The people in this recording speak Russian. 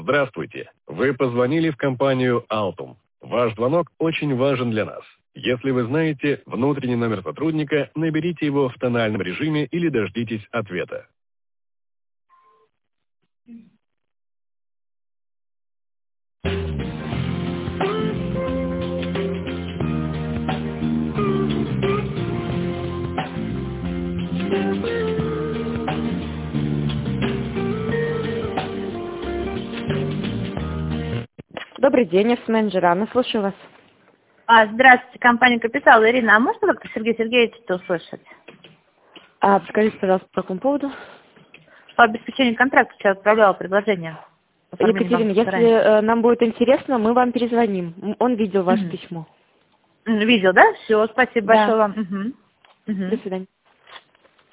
Здравствуйте. Вы позвонили в компанию Altum. Ваш звонок очень важен для нас. Если вы знаете внутренний номер сотрудника, наберите его в тональном режиме или дождитесь ответа. Добрый день, менеджер Анна, слушаю вас. Здравствуйте, компания «Капитал». Ирина, а можно как-то Сергея Сергеевича услышать? Скажите, пожалуйста, по какому поводу? По обеспечению контракта сейчас отправляла предложение. Екатерина, если нам будет интересно, мы вам перезвоним. Он видел ваше письмо. Видел, да? Все, спасибо большое вам. До свидания.